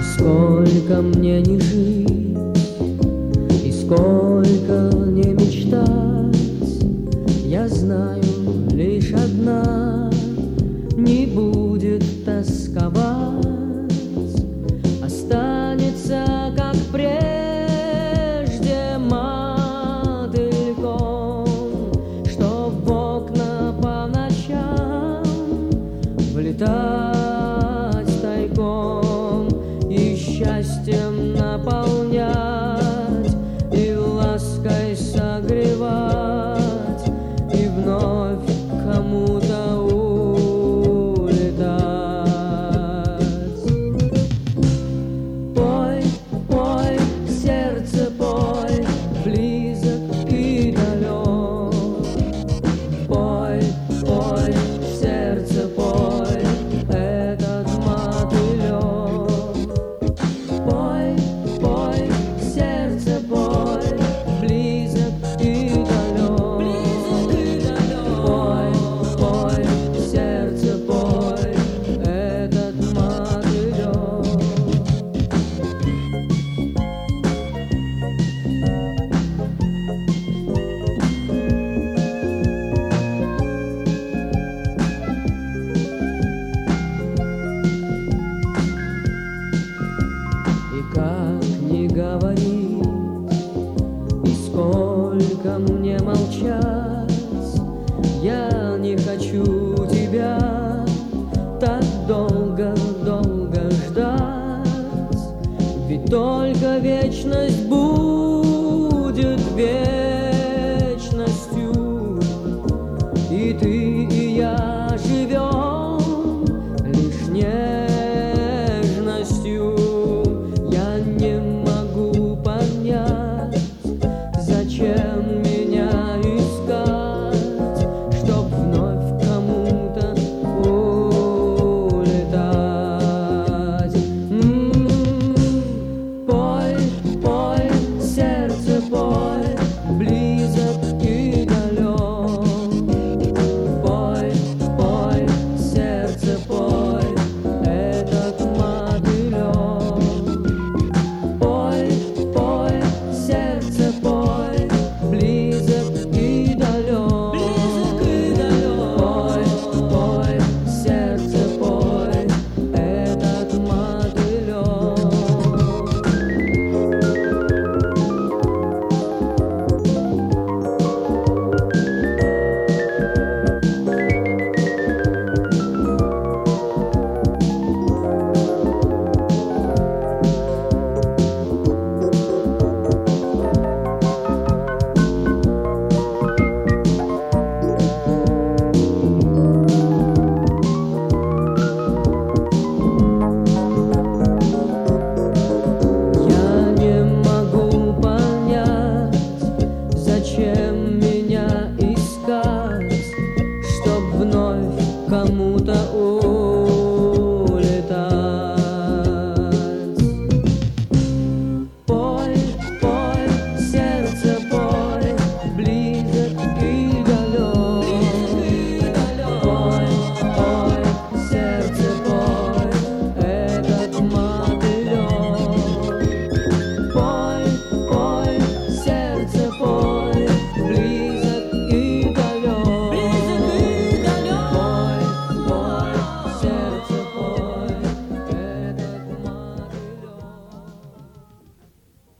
Сколько мне не жить, и сколько не мечтать, я знаю лишь одна: не будет тосковать, останется, как прежде, мотыльком, что в окна по ночам влетать тайком и счастьем наполнять, и лаской согревать, и вновь кому-то улетать. Пой, пой, сердце, пой, близок и далек. Пой, пой, сердце, пой, этот мотылек. Пой, пой, сердце, пой, близок и далек. Пой, пой, сердце, пой, этот мотылек. И как не говорить, и сколько мне молчать, я не хочу тебя так долго, долго ждать, ведь только вечность будет